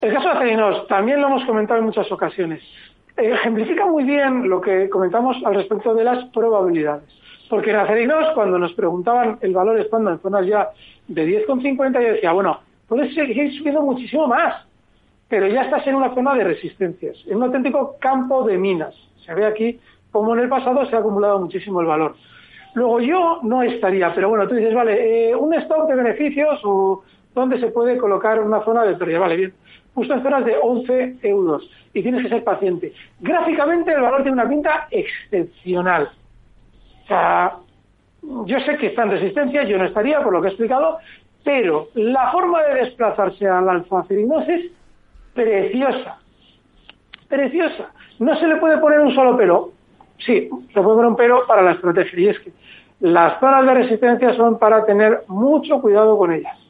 El caso de Acerinos también lo hemos comentado en muchas ocasiones. Ejemplifica muy bien lo que comentamos al respecto de las probabilidades. Porque en Acerinos, cuando nos preguntaban el valor estando en zonas ya de 10,50, yo decía, bueno, puedes seguir subiendo muchísimo más, pero ya estás en una zona de resistencias, en un auténtico campo de minas. Se ve aquí como en el pasado se ha acumulado muchísimo el valor. Luego yo no estaría, pero bueno, tú dices, vale, un stock de beneficios o dónde se puede colocar una zona de pérdida, vale, bien, justo en zonas de 11 euros y tienes que ser paciente. Gráficamente el valor tiene una pinta excepcional. O sea, yo sé que está en resistencia, yo no estaría por lo que he explicado, pero la forma de desplazarse al alza Acerinos es preciosa, preciosa. No se le puede poner un solo pero. Sí, se puede poner un pero para la estrategia, y es que las zonas de resistencia son para tener mucho cuidado con ellas.